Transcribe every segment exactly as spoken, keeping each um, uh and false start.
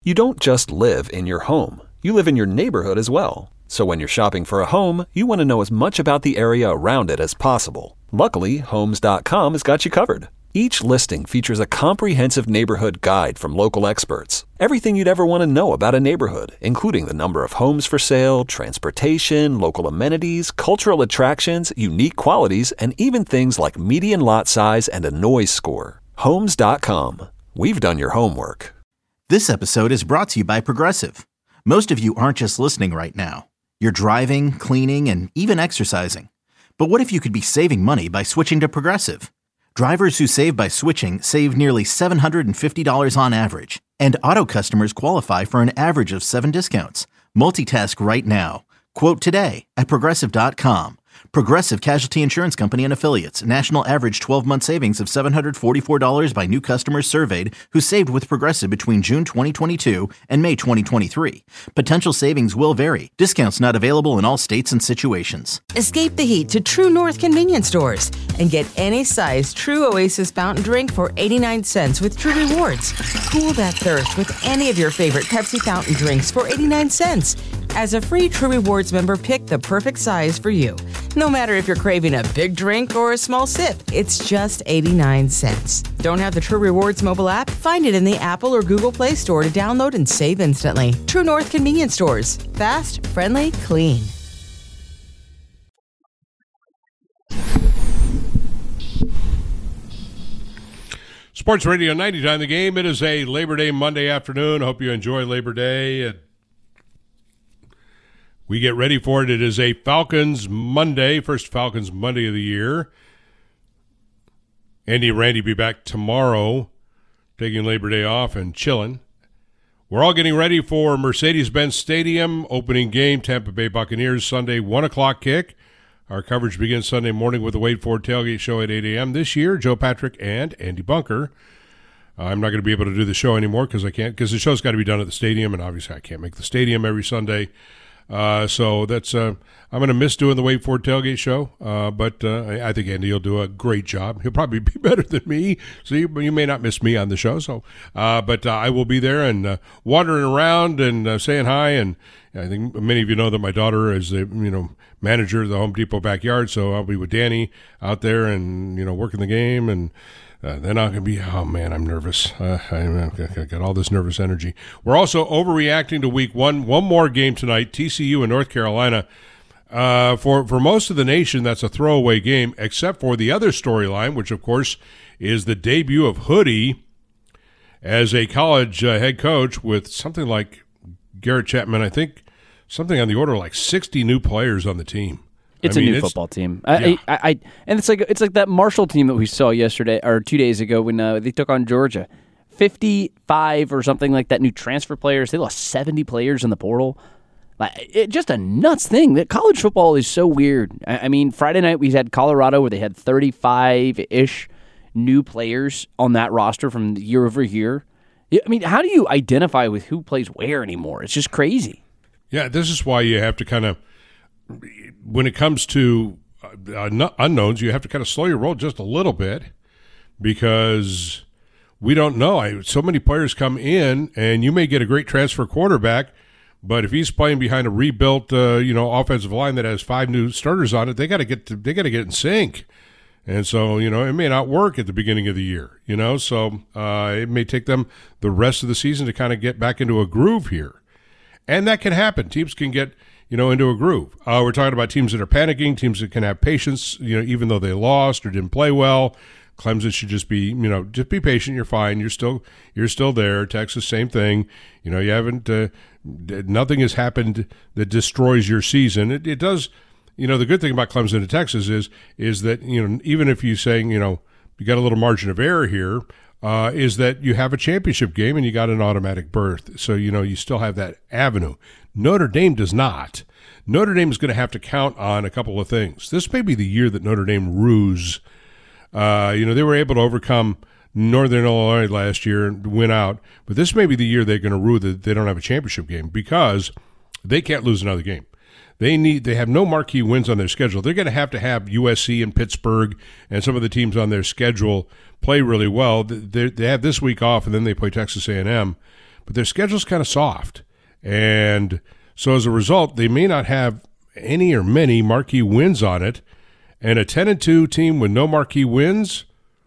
You don't just live in your home. You live in your neighborhood as well. So when you're shopping for a home, you want to know as much about the area around it as possible. Luckily, Homes dot com has got you covered. Each listing features a comprehensive neighborhood guide from local experts. Everything you'd ever want to know about a neighborhood, including the number of homes for sale, transportation, local amenities, cultural attractions, unique qualities, and even things like median lot size and a noise score. Homes dot com. We've done your homework. This episode is brought to you by Progressive. Most of you aren't just listening right now. You're driving, cleaning, and even exercising. But what if you could be saving money by switching to Progressive? Drivers who save by switching save nearly seven hundred fifty dollars on average. And auto customers qualify for an average of seven discounts. Multitask right now. Quote today at Progressive dot com. Progressive Casualty Insurance Company and Affiliates. National average twelve-month savings of seven hundred forty-four dollars by new customers surveyed who saved with Progressive between June twenty twenty-two and May twenty twenty-three. Potential savings will vary. Discounts not available in all states and situations. Escape the heat to True North convenience stores and get any size True Oasis fountain drink for eighty-nine cents with True Rewards. Cool that thirst with any of your favorite Pepsi fountain drinks for eighty-nine cents. As a free True Rewards member, pick the perfect size for you. No matter if you're craving a big drink or a small sip, it's just eighty-nine cents. Don't have the True Rewards mobile app? Find it in the Apple or Google Play Store to download and save instantly. True North convenience stores. Fast, friendly, clean. Sports Radio ninety time the game. It is a Labor Day Monday afternoon. Hope you enjoy Labor Day. And we get ready for it. It is a Falcons Monday, first Falcons Monday of the year. Andy and Randy be back tomorrow, taking Labor Day off and chilling. We're all getting ready for Mercedes-Benz Stadium, opening game, Tampa Bay Buccaneers, Sunday, one o'clock kick. Our coverage begins Sunday morning with the Wade Ford Tailgate Show at eight a.m. This year, Joe Patrick and Andy Bunker. I'm not going to be able to do the show anymore because I can't, because the show's got to be done at the stadium, and obviously I can't make the stadium every Sunday. Uh, so that's uh, I'm going to miss doing the Wade Ford Tailgate Show, uh, but uh, I, I think Andy will do a great job. He'll probably be better than me, so you, you may not miss me on the show. So, uh, but uh, I will be there and uh, wandering around and uh, saying hi. And I think many of you know that my daughter is the you know manager of the Home Depot backyard, so I'll be with Danny out there and you know working the game and. Uh, then I'm going to be, oh, man, I'm nervous. Uh, I, I got all this nervous energy. We're also overreacting to week one. One more game tonight, T C U and North Carolina. Uh, for, for most of the nation, that's a throwaway game, except for the other storyline, which, of course, is the debut of Hoodie as a college uh, head coach with something like Garrett Chapman, I think, something on the order of like sixty new players on the team. It's I mean, a new it's, football team. I, yeah. I, I, and it's like it's like that Marshall team that we saw yesterday or two days ago when uh, they took on Georgia. fifty-five or something like that new transfer players. They lost seventy players in the portal. Like it, just a nuts thing. That college football is so weird. I, I mean, Friday night we had Colorado where they had thirty-five-ish new players on that roster from year over year. I mean, how do you identify with who plays where anymore? It's just crazy. Yeah, this is why you have to kind of. When it comes to uh, unknowns, you have to kind of slow your roll just a little bit because we don't know. I, so many players come in, and you may get a great transfer quarterback, but if he's playing behind a rebuilt, uh, you know, offensive line that has five new starters on it, they got to get to, they got to get in sync, and so you know it may not work at the beginning of the year. You know, so uh, it may take them the rest of the season to kind of get back into a groove here, and that can happen. Teams can get. You know, into a groove. Uh, we're talking about teams that are panicking, teams that can have patience, you know, even though they lost or didn't play well. Clemson should just be, you know, just be patient. You're fine. You're still, you're still there. Texas, same thing. You know, you haven't, uh, nothing has happened that destroys your season. It, it does, you know, the good thing about Clemson and Texas is, is that, you know, even if you're saying, you know, you got a little margin of error here, uh, is that you have a championship game and you got an automatic berth. So, you know, you still have that avenue. Notre Dame does not. Notre Dame is going to have to count on a couple of things. This may be the year that Notre Dame ruse. Uh, you know, they were able to overcome Northern Illinois last year and win out, but this may be the year they're going to rue that they don't have a championship game because they can't lose another game. They need. They have no marquee wins on their schedule. They're going to have to have U S C and Pittsburgh and some of the teams on their schedule play really well. They, they have this week off, and then they play Texas A and M. but their schedule's kind of soft. And so as a result, they may not have any or many marquee wins on it. And a ten and two team with no marquee wins,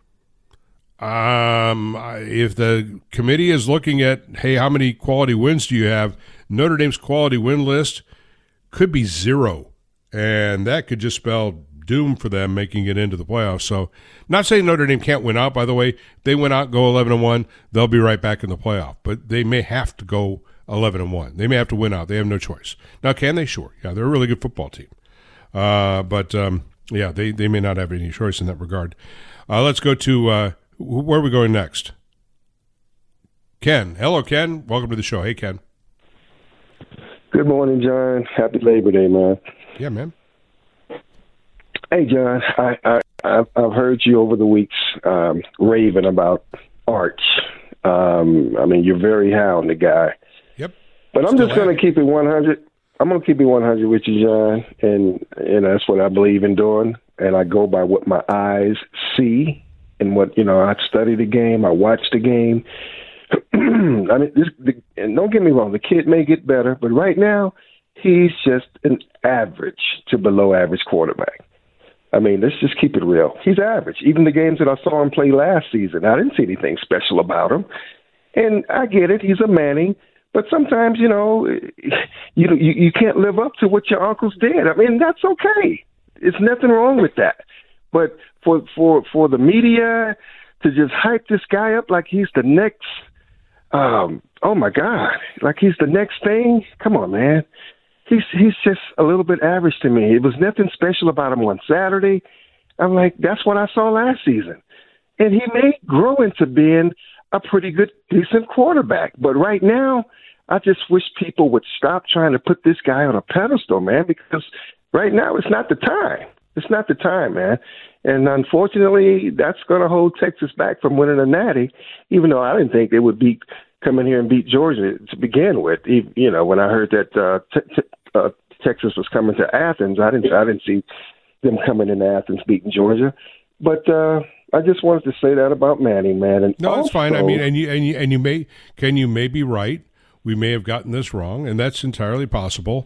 um, if the committee is looking at, hey, how many quality wins do you have? Notre Dame's quality win list could be zero. And that could just spell doom for them making it into the playoffs. So not saying Notre Dame can't win out, by the way. If they win out, go eleven and one, they'll be right back in the playoff. But they may have to go eleven and one. They may have to win out. They have no choice. Now, can they? Sure. Yeah, they're a really good football team. Uh, but, um, yeah, they, they may not have any choice in that regard. Uh, let's go to uh, – where are we going next? Ken. Hello, Ken. Welcome to the show. Hey, Ken. Good morning, John. Happy Labor Day, man. Yeah, man. Hey, John. I, I, I've, I've heard you over the weeks um, raving about Arch. Um, I mean, you're very high on the guy. Yep. But I'm Still just going to keep it one hundred. I'm going to keep it one hundred with you, John, and and that's what I believe in doing. And I go by what my eyes see and what, you know, I study the game, I watch the game. I mean, this, the, and don't get me wrong, the kid may get better, but right now he's just an average to below average quarterback. I mean, let's just keep it real. He's average. Even the games that I saw him play last season, I didn't see anything special about him. And I get it, he's a Manning. But sometimes, you know, you, you you can't live up to what your uncles did. I mean, that's okay. There's nothing wrong with that. But for for for the media to just hype this guy up like he's the next, um, oh my God, like he's the next thing. Come on, man. He's he's just a little bit average to me. It was nothing special about him on Saturday. I'm like, that's what I saw last season, and he may grow into being a pretty good, decent quarterback. But right now, I just wish people would stop trying to put this guy on a pedestal, man, because right now it's not the time. It's not the time, man. And unfortunately, that's going to hold Texas back from winning a natty, even though I didn't think they would beat come in here and beat Georgia to begin with. You know, when I heard that uh, t- t- uh, Texas was coming to Athens, I didn't I didn't see them coming into Athens beating Georgia. But uh, I just wanted to say that about Manning, man. And no, also, that's fine. I mean, and you and you and you may can you may be right. We may have gotten this wrong, and that's entirely possible.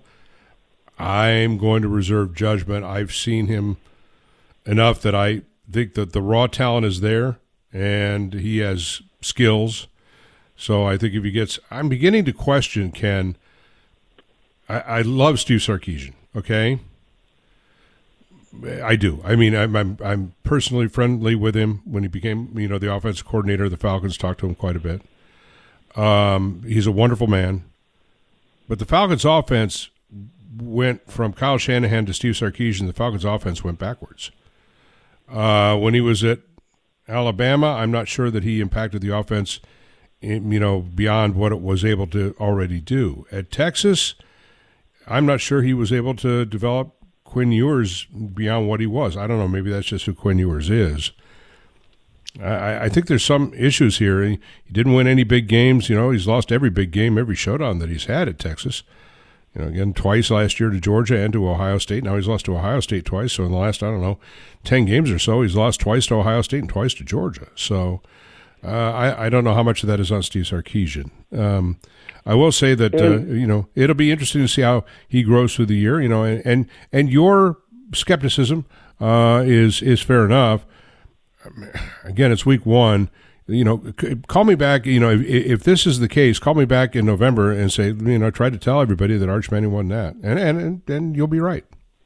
I'm going to reserve judgment. I've seen him enough that I think that the raw talent is there, and he has skills. So I think if he gets – I'm beginning to question, Ken, I, I love Steve Sarkisian, okay? I do. I mean, I'm, I'm I'm personally friendly with him when he became, you know, the offensive coordinator of the Falcons. Talked to him quite a bit. Um, he's a wonderful man. But the Falcons offense went from Kyle Shanahan to Steve Sarkisian. The Falcons offense went backwards. Uh, when he was at Alabama, I'm not sure that he impacted the offense, in, you know, beyond what it was able to already do. At Texas, I'm not sure he was able to develop Quinn Ewers beyond what he was. I don't know. Maybe that's just who Quinn Ewers is. I, I think there's some issues here. He, he didn't win any big games. You know, he's lost every big game, every showdown that he's had at Texas. You know, again, twice last year to Georgia and to Ohio State. Now he's lost to Ohio State twice. So in the last, I don't know, ten games or so, he's lost twice to Ohio State and twice to Georgia. So uh, I, I don't know how much of that is on Steve Sarkisian. Um, I will say that, uh, you know, it'll be interesting to see how he grows through the year, you know, and, and, and your skepticism uh, is, is fair enough. Again, it's week one. You know, call me back. You know, if, if this is the case, call me back in November and say, you know, try to tell everybody that Arch Manning won that, and and and, and you'll be right.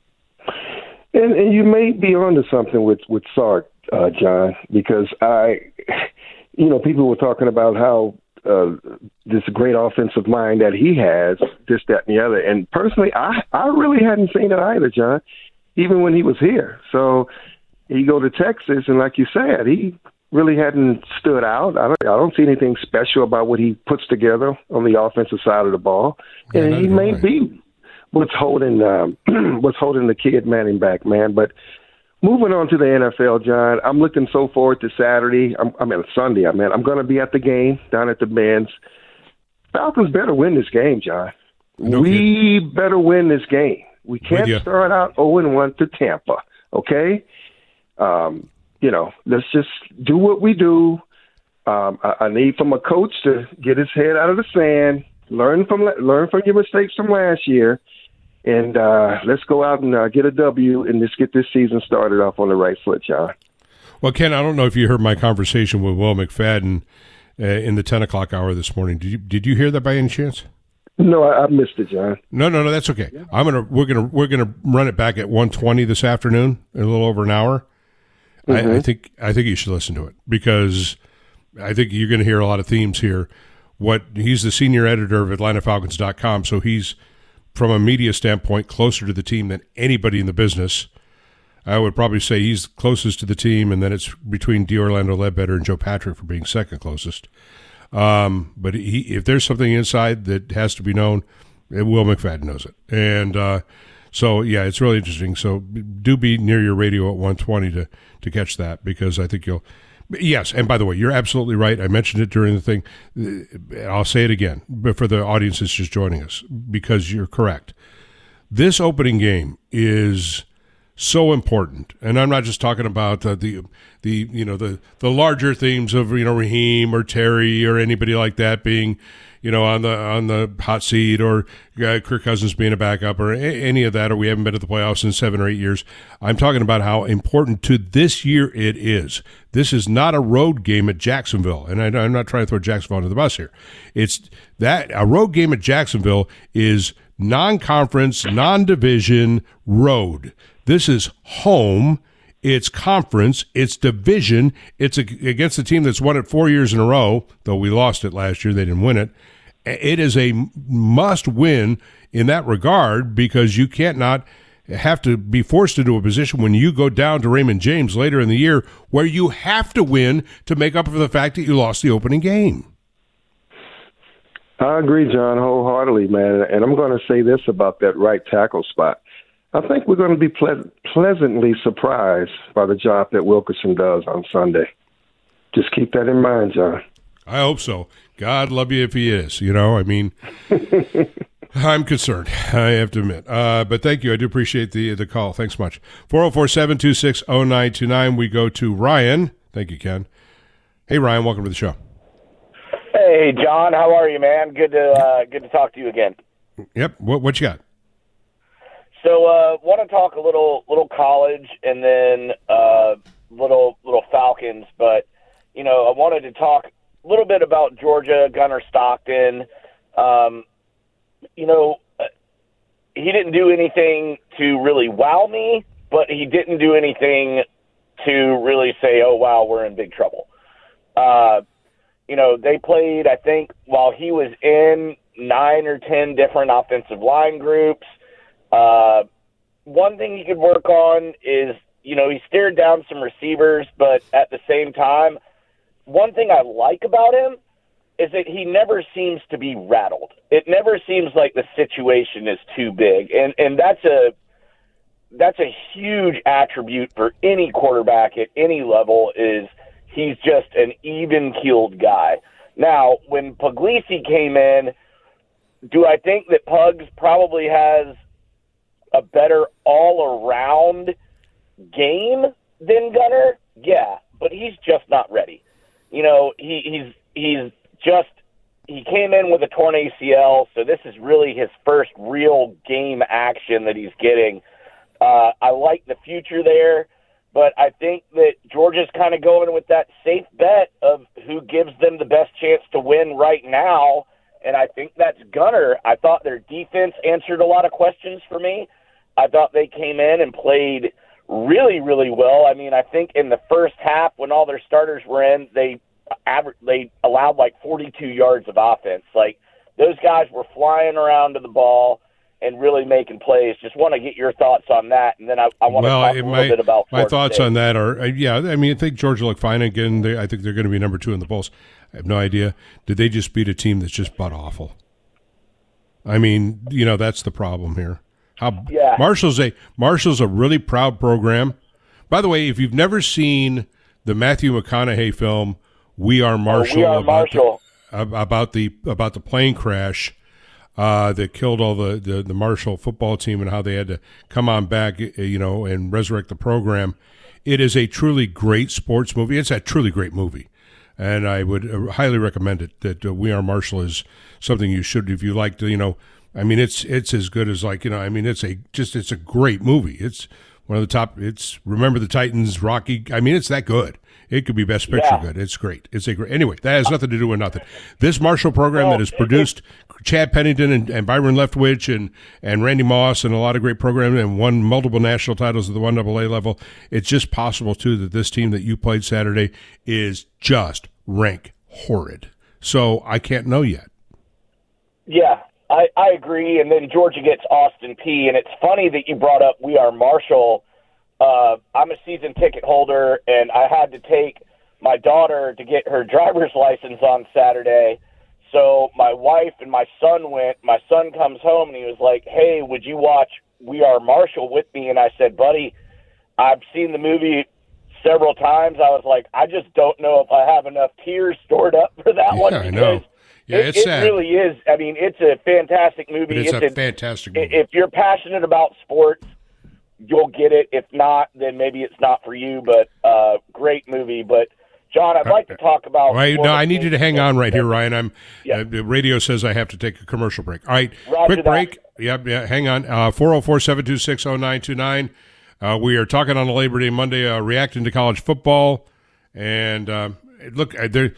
And and you may be onto something with with Sark, uh, John, because I, you know, people were talking about how uh, this great offensive mind that he has, this, that, and the other. And personally, I I really hadn't seen it either, John, even when he was here. So he go to Texas, and like you said, he really hadn't stood out. I don't, I don't see anything special about what he puts together on the offensive side of the ball. Yeah, and he may right. be what's holding um, what's holding the kid Manning back, man. But moving on to the N F L, John, I'm looking so forward to Saturday. I'm, I mean, Sunday, I mean, I'm going to be at the game down at the Benz. Falcons better win this game, John. No we kid. better win this game. We can't start out oh and one to Tampa, okay? Um, you know, let's just do what we do. Um, I, I need from a coach to get his head out of the sand, learn from learn from your mistakes from last year, and uh, let's go out and uh, get a W and just get this season started off on the right foot, John. Well, Ken, I don't know if you heard my conversation with Will McFadden uh, in the ten o'clock hour this morning. Did you Did you hear that by any chance? No, I, I missed it, John. No, no, no, that's okay. I'm gonna we're gonna we're gonna run it back at one twenty this afternoon, in a little over an hour. Mm-hmm. I, I think I think you should listen to it because I think you're going to hear a lot of themes here. What he's the senior editor of Atlanta Falcons dot com, so he's from a media standpoint closer to the team than anybody in the business. I would probably say he's closest to the team, and then it's between D. Orlando Ledbetter and Joe Patrick for being second closest. Um, but he, if there's something inside that has to be known, Will McFadden knows it. And uh, so, yeah, it's really interesting. So do be near your radio at one twenty to, to catch that, because I think you'll – yes, and by the way, you're absolutely right. I mentioned it during the thing. I'll say it again, but for the audience that's just joining us, because you're correct. This opening game is – so important, and I'm not just talking about uh, the the you know the the larger themes of you know Raheem or Terry or anybody like that being you know on the on the hot seat, or uh, Kirk Cousins being a backup, or a- any of that, or we haven't been to the playoffs in seven or eight years. I'm talking about how important to this year it is. This is not a road game at Jacksonville, and I, I'm not trying to throw Jacksonville under the bus here. It's that a road game at Jacksonville is non-conference, non-division road. This is home, it's conference, it's division, it's a, against a team that's won it four years in a row, though we lost it last year, they didn't win it. It is a must-win in that regard, because you can't not have to be forced into a position when you go down to Raymond James later in the year where you have to win to make up for the fact that you lost the opening game. I agree, John, wholeheartedly, man. And I'm going to say this about that right tackle spot. I think we're going to be ple- pleasantly surprised by the job that Wilkerson does on Sunday. Just keep that in mind, John. I hope so. God love you if he is. You know, I mean, I'm concerned, I have to admit. Uh, but thank you. I do appreciate the the call. Thanks much. four oh four, seven two six, oh nine two nine. We go to Ryan. Thank you, Ken. Hey, Ryan, welcome to the show. Hey, John. How are you, man? Good to uh, good to talk to you again. Yep. What what you got? So, uh, want to talk a little, little college, and then uh, little, little Falcons. But you know, I wanted to talk a little bit about Georgia, Gunnar Stockton. Um, you know, he didn't do anything to really wow me, but he didn't do anything to really say, "Oh, wow, we're in big trouble." Uh, you know, they played, I think, while he was in, nine or ten different offensive line groups. Uh, one thing he could work on is, you know, he stared down some receivers, but at the same time, one thing I like about him is that he never seems to be rattled. It never seems like the situation is too big. And, and that's a, that's a huge attribute for any quarterback at any level, is he's just an even-keeled guy. Now, when Puglisi came in, do I think that Pugs probably has a better all-around game than Gunnar? Yeah, but he's just not ready. You know, he, he's he's just he came in with a torn A C L, so this is really his first real game action that he's getting. Uh, I like the future there, but I think that Georgia's kind of going with that safe bet of who gives them the best chance to win right now, and I think that's Gunnar. I thought their defense answered a lot of questions for me. I thought they came in and played really, really well. I mean, I think in the first half, when all their starters were in, they aver- they allowed like forty-two yards of offense. Like, those guys were flying around to the ball and really making plays. Just want to get your thoughts on that, and then I, I want well, to talk a little my, bit about my Florida thoughts State. on that are, uh, yeah, I mean, I think Georgia looked fine again. They, I think they're going to be number two in the polls. I have no idea. Did they just beat a team that's just butt awful? I mean, you know, that's the problem here. How Yeah. Marshall's a Marshall's a really proud program. By the way, if you've never seen the Matthew McConaughey film "We Are Marshall," We Are about, Marshall. The, about the about the plane crash uh, that killed all the, the the Marshall football team and how they had to come on back, you know, and resurrect the program, it is a truly great sports movie. It's a truly great movie. and I would uh, highly recommend it. That uh, We Are Marshall is something you should, if you like to, you know, I mean, it's it's as good as like, you know, I mean, it's a just it's a great movie. It's one of the top. It's Remember the Titans, Rocky. I mean, it's that good. It could be Best Picture Yeah. good. It's great. It's a great. Anyway, that has nothing to do with nothing. This Marshall program Well, that is produced, Chad Pennington and, and Byron Leftwich and, and Randy Moss and a lot of great programming and won multiple national titles at the one double A level. It's just possible, too, that this team that you played Saturday is just rank horrid. So I can't know yet. Yeah, I, I agree. And then Georgia gets Austin Peay. And it's funny that you brought up We Are Marshall. Uh, I'm a season ticket holder, and I had to take my daughter to get her driver's license on Saturday. So my wife and my son went. My son comes home, and he was like, hey, would you watch We Are Marshall with me? And I said, buddy, I've seen the movie several times. I was like, I just don't know if I have enough tears stored up for that Yeah, one. I know. Yeah, it, it's it sad. really is. I mean, it's a fantastic movie. But it's, It's a a- fantastic movie. If you're passionate about sports, you'll get it. If not, then maybe it's not for you, but uh, great movie. But, John, I'd like to talk about... Right, no, I need you to hang on right here, Ryan. I'm. Yeah. Uh, the radio says I have to take a commercial break. All right, Roger quick that. break. Yep, yeah, hang on. Uh, four oh four, seven two six, oh nine two nine. Uh, we are talking on a Labor Day Monday, uh, reacting to college football. And uh, look, I- there.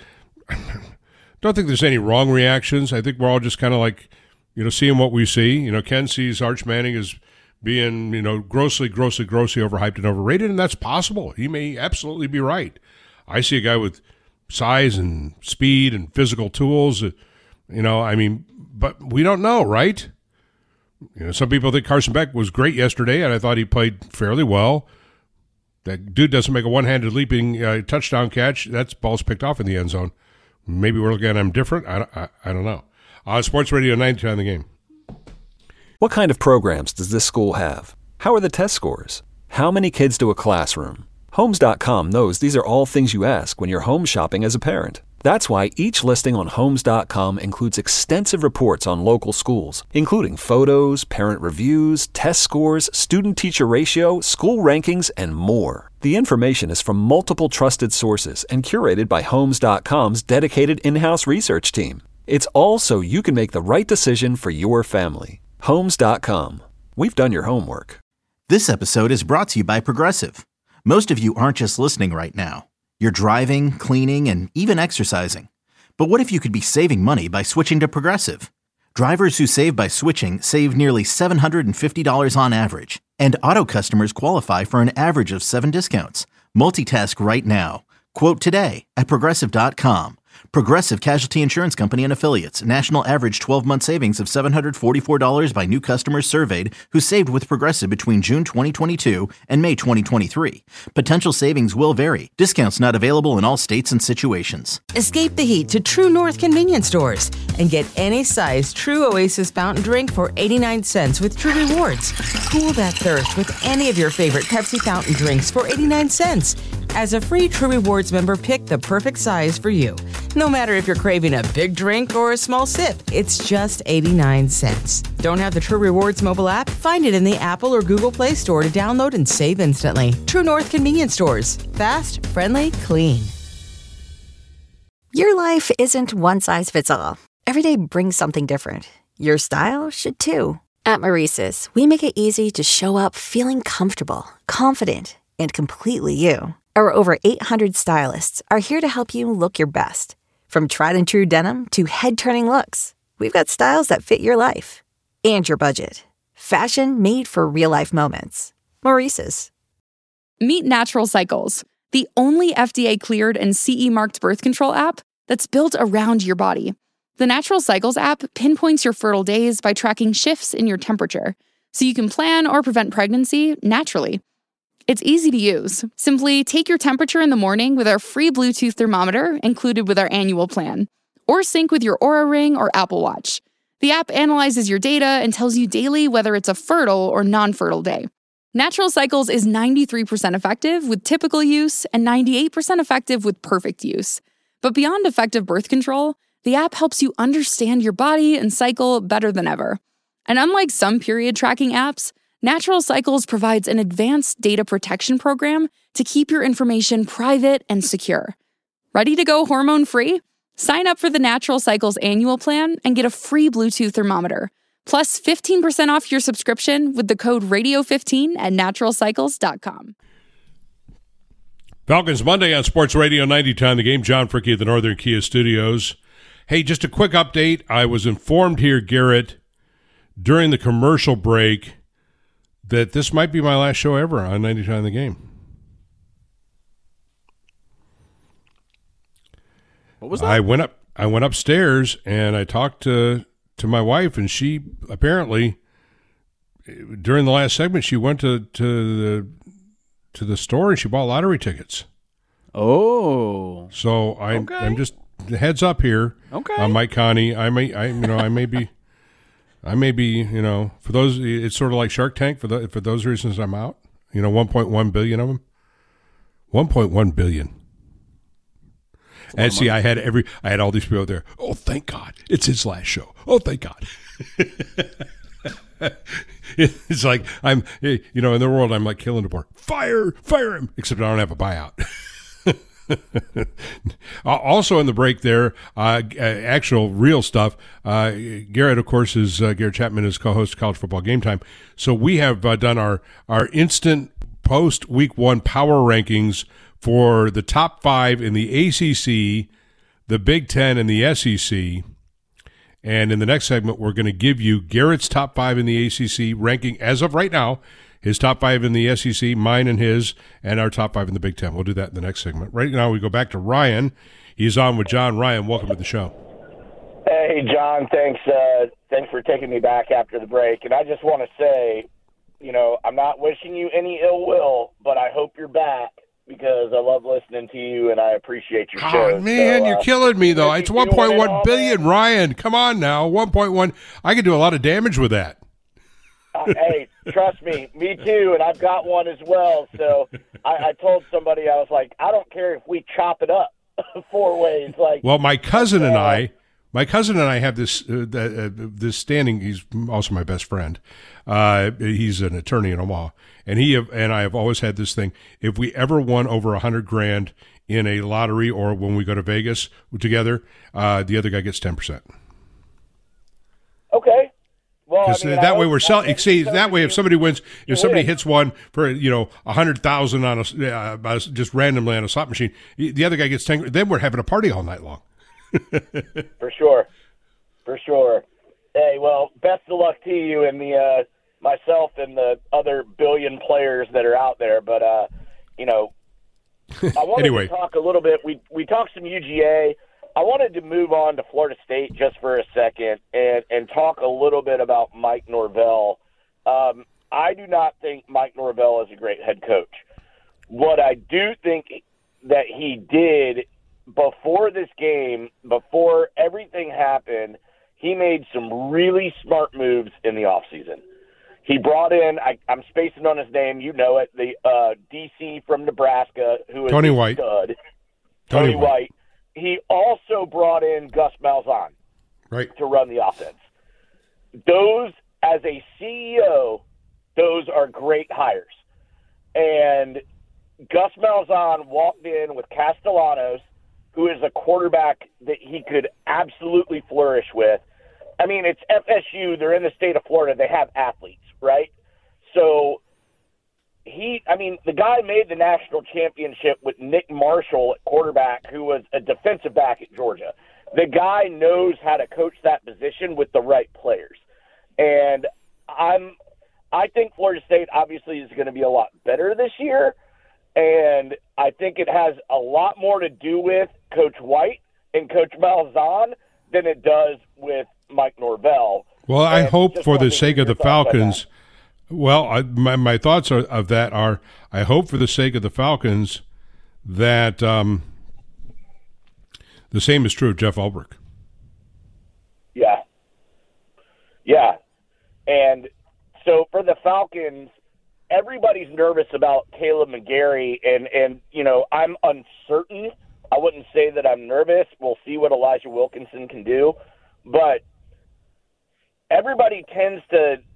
don't think there's any wrong reactions. I think we're all just kind of like, you know, seeing what we see. You know, Ken sees Arch Manning as being, you know, grossly, grossly, grossly overhyped and overrated, and that's possible. He may absolutely be right. I see a guy with size and speed and physical tools, uh, you know, I mean, but we don't know, right? You know, some people think Carson Beck was great yesterday, and I thought he played fairly well. That dude doesn't make a one-handed leaping uh, touchdown catch. That's ball's picked off in the end zone. Maybe we're looking at him different. I, I, I don't know. Uh, Sports Radio ninety on the game. What kind of programs does this school have? How are the test scores? How many kids to a classroom? Homes dot com knows these are all things you ask when you're home shopping as a parent. That's why each listing on Homes dot com includes extensive reports on local schools, including photos, parent reviews, test scores, student-teacher ratio, school rankings, and more. The information is from multiple trusted sources and curated by Homes dot com's dedicated in-house research team. It's all so you can make the right decision for your family. Homes dot com. We've done your homework. This episode is brought to you by Progressive. Most of you aren't just listening right now. You're driving, cleaning, and even exercising. But what if you could be saving money by switching to Progressive? Drivers who save by switching save nearly seven hundred fifty dollars on average. And auto customers qualify for an average of seven discounts. Multitask right now. Quote today at Progressive dot com. Progressive Casualty Insurance Company and Affiliates. National average twelve-month savings of seven hundred forty-four dollars by new customers surveyed who saved with Progressive between June twenty twenty-two and May twenty twenty-three. Potential savings will vary. Discounts not available in all states and situations. Escape the heat to True North convenience stores and get any size True Oasis fountain drink for eighty-nine cents with True Rewards. Cool that thirst with any of your favorite Pepsi fountain drinks for eighty-nine cents. As a free True Rewards member, pick the perfect size for you. No matter if you're craving a big drink or a small sip, it's just eighty-nine cents. Don't have the True Rewards mobile app? Find it in the Apple or Google Play Store to download and save instantly. True North convenience stores. Fast, friendly, clean. Your life isn't one size fits all. Every day brings something different. Your style should too. At Maurice's, we make it easy to show up feeling comfortable, confident, and completely you. Our over eight hundred stylists are here to help you look your best. From tried and true denim to head-turning looks, we've got styles that fit your life and your budget. Fashion made for real-life moments. Maurice's. Meet Natural Cycles, the only F D A-cleared and C E-marked birth control app that's built around your body. The Natural Cycles app pinpoints your fertile days by tracking shifts in your temperature, so you can plan or prevent pregnancy naturally. It's easy to use. Simply take your temperature in the morning with our free Bluetooth thermometer included with our annual plan, or sync with your Oura Ring or Apple Watch. The app analyzes your data and tells you daily whether it's a fertile or non-fertile day. Natural Cycles is ninety-three percent effective with typical use and ninety-eight percent effective with perfect use. But beyond effective birth control, the app helps you understand your body and cycle better than ever. And unlike some period tracking apps, Natural Cycles provides an advanced data protection program to keep your information private and secure. Ready to go hormone-free? Sign up for the Natural Cycles annual plan and get a free Bluetooth thermometer, plus fifteen percent off your subscription with the code radio fifteen at natural cycles dot com. Falcons Monday on Sports Radio ninety Time the Game. John Fricke at the Northern Kia Studios. Hey, just a quick update. I was informed here, Garrett, during the commercial break that this might be my last show ever on ninety Time the Game. What was that? I went up. I went upstairs and I talked to to my wife, and she apparently during the last segment she went to to the to the store and she bought lottery tickets. Oh, so I okay. I'm just heads up here. Okay, uh, Mike Connie. I may I you know I may be I may be you know for those it's sort of like Shark Tank for the for those reasons I'm out. You know, one point one billion of them. one point one billion. And see, I had every, I had all these people out there. Oh, thank God, it's his last show. Oh, thank God. It's like I'm, you know, in the world, I'm like killing the board. Fire, fire him. Except I don't have a buyout. Also in the break there, uh, actual real stuff. Uh, Garrett, of course, is uh, Garrett Chapman is co-host of College Football Game Time. So we have uh, done our our instant post week one power rankings for the top five in the A C C, the Big Ten, and the S E C. And in the next segment, we're going to give you Garrett's top five in the A C C ranking as of right now, his top five in the S E C, mine and his, and our top five in the Big Ten. We'll do that in the next segment. Right now, we go back to Ryan. He's on with John. Ryan, welcome to the show. Hey, John, thanks, uh, thanks for taking me back after the break. And I just want to say, you know, I'm not wishing you any ill will, but I hope you're back, because I love listening to you and I appreciate your show. Oh, man, so, uh, you're killing me, though. It's one point one billion, Ryan. Come on now. one point one. I could do a lot of damage with that. Uh, hey, trust me, me too, and I've got one as well. So I, I told somebody, I was like, I don't care if we chop it up four ways. Like, well, my cousin uh, and I, my cousin and I have this uh, uh, this standing. He's also my best friend. Uh, he's an attorney in Omaha, and he have, and I have always had this thing. If we ever won over a hundred grand in a lottery, or when we go to Vegas together, uh, the other guy gets ten percent. Okay. Well, Because I mean, that I way hope, we're selling. See, that way if somebody wins, if somebody win. hits one for you know a hundred thousand on a uh, just randomly on a slot machine, the other guy gets ten. Then we're having a party all night long. For sure, for sure. Hey, well, best of luck to you and the uh, myself and the other billion players that are out there. But uh, you know, I wanted anyway. to talk a little bit. We we talked some U G A. I wanted to move on to Florida State just for a second and, and talk a little bit about Mike Norvell. Um, I do not think Mike Norvell is a great head coach. What I do think that he did before this game, before everything happened, he made some really smart moves in the offseason. He brought in, I, I'm spacing on his name, you know it, the uh, D C from Nebraska, who is Tony a White. stud. Tony, Tony White. White. He also brought in Gus Malzahn Right. to run the offense. Those, as a C E O, those are great hires. And Gus Malzahn walked in with Castellanos, who is a quarterback that he could absolutely flourish with. I mean, it's F S U. They're in the state of Florida. They have athletes, right? So he, I mean, the guy made the national championship with Nick Marshall at quarterback, who was a defensive back at Georgia. The guy knows how to coach that position with the right players. And I'm, I think Florida State obviously is going to be a lot better this year. And I think it has a lot more to do with Coach White and Coach Malzahn than it does with Mike Norvell. Well, I And hope just for wanted the to sake hear of the your thoughts on Falcons. Well, I, my my thoughts are, of that are, I hope for the sake of the Falcons that um, the same is true of Jeff Ulbrich. Yeah. Yeah. And so for the Falcons, everybody's nervous about Caleb McGarry, and, and, you know, I'm uncertain. I wouldn't say that I'm nervous. We'll see what Elijah Wilkinson can do. But everybody tends to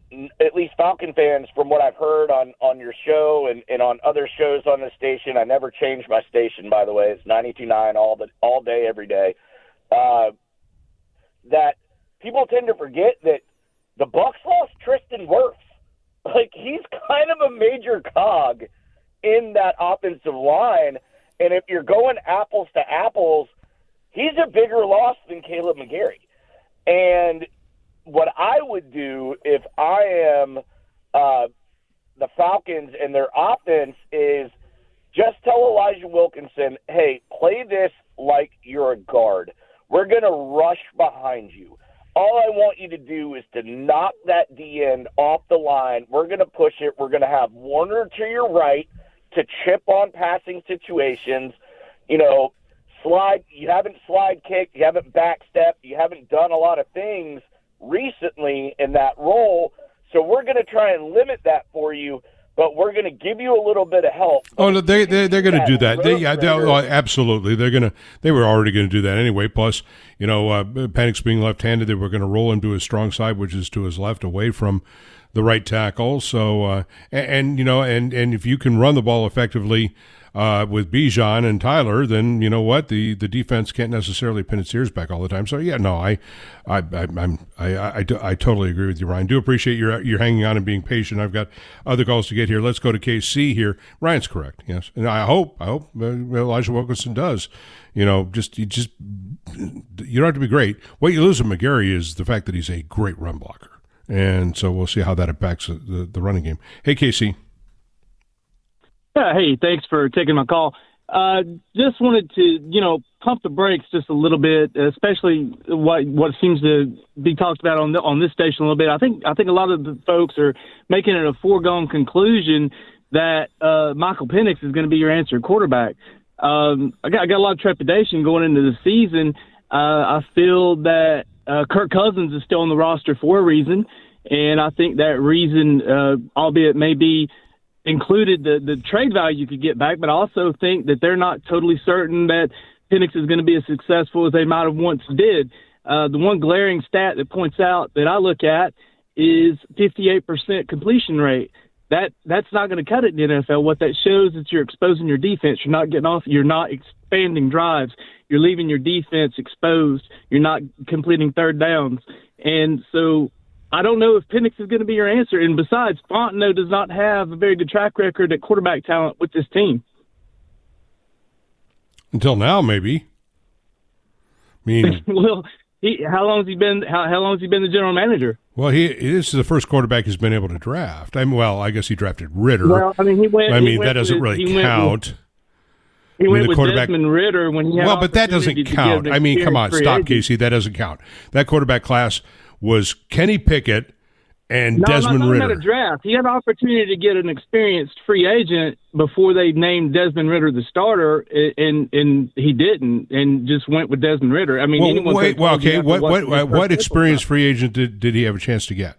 at least Falcon fans, from what I've heard on, on your show and, and on other shows on this station, I never changed my station, by the way. It's ninety-two point nine all the all day, every day. Uh, that people tend to forget that the Bucs lost Tristan Wirfs. Like, he's kind of a major cog in that offensive line, and if you're going apples to apples, he's a bigger loss than Kaleb McGary. And what I would do if I am uh, the Falcons and their offense is just tell Elijah Wilkinson, hey, play this like you're a guard. We're going to rush behind you. All I want you to do is to knock that D end off the line. We're going to push it. We're going to have Warner to your right to chip on passing situations. You know, slide. You haven't slide kicked. You haven't backstepped. You haven't done a lot of things recently in that role. So we're going to try and limit that for you, but we're going to give you a little bit of help. Oh, no, they, they, they're going to do that. They, yeah, they, oh, absolutely. They're going to, they were already going to do that anyway. Plus, you know, uh, Penix being left-handed, they were going to roll him to his strong side, which is to his left, away from the right tackle. So, uh, and, and, you know, and, and if you can run the ball effectively uh, with Bijan and Tyler, then you know what, the, the defense can't necessarily pin its ears back all the time. So yeah, no, I, I, I I'm, I, I, I, I totally agree with you, Ryan. Do appreciate your your hanging on and being patient. I've got other calls to get here. Let's go to K C here. Ryan's correct, yes, and I hope, I hope uh, Elijah Wilkinson does. You know, just you just you don't have to be great. What you lose with McGary is the fact that he's a great run blocker. And so we'll see how that impacts the, the running game. Hey, K C. Yeah, hey, thanks for taking my call. Uh, just wanted to, you know, pump the brakes just a little bit, especially what what seems to be talked about on the, on this station a little bit. I think I think a lot of the folks are making it a foregone conclusion that uh, Michael Penix is going to be your answer quarterback. Um, I got I got a lot of trepidation going into the season. Uh, I feel that Uh, Kirk Cousins is still on the roster for a reason, and I think that reason, uh, albeit maybe included the, the trade value you could get back, but I also think that they're not totally certain that Penix is going to be as successful as they might have once did. Uh, the one glaring stat that points out that I look at is fifty-eight percent completion rate. That that's not going to cut it in the N F L. What that shows is you're exposing your defense. You're not getting off. You're not expanding drives. You're leaving your defense exposed. You're not completing third downs. And so I don't know if Penix is going to be your answer. And besides, Fontenot does not have a very good track record at quarterback talent with this team. Until now, maybe. I mean, well, he, how long has he been? How, how long has he been the general manager? Well, he this is the first quarterback he's been able to draft. I mean, well, I guess he drafted Ritter. Well, I mean, he went. I mean, he went that doesn't with, really count. With, he went with Desmond Ritter when he had well, but that doesn't count. I mean, come on, stop, agent. Casey. That doesn't count. That quarterback class was Kenny Pickett and no, Desmond I'm not Ritter. About a draft. He had an opportunity to get an experienced free agent before they named Desmond Ritter the starter, and and he didn't, and just went with Desmond Ritter. I mean, well, anyone wait, well, okay. What what what, what experienced time. free agent did, did he have a chance to get?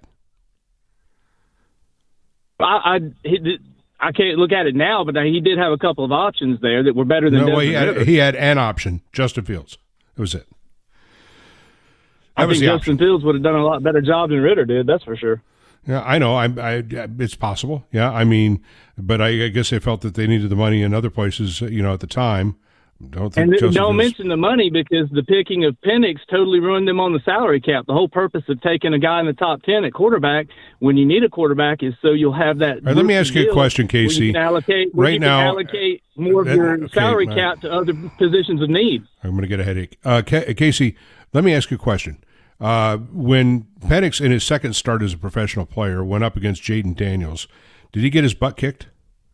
I I, he did, I can't look at it now, but he did have a couple of options there that were better than no, Desmond well, he had, Ritter. he had an option, Justin Fields. That was it. That I was think the Justin option. Fields would have done a lot better job than Ritter did. That's for sure. Yeah, I know. I, I, it's possible. Yeah, I mean, but I, I guess they felt that they needed the money in other places. You know, at the time. Don't think and Joseph don't is... mention the money, because the picking of Penix totally ruined them on the salary cap. The whole purpose of taking a guy in the top ten at quarterback when you need a quarterback is so you'll have that. All right, let me ask you a question, Casey. You can allocate, right you now, can allocate more of uh, your okay, salary uh, cap to other positions of need. I'm going to get a headache. Uh, Casey, let me ask you a question. Uh, when Penix, in his second start as a professional player, went up against Jaden Daniels, did he get his butt kicked?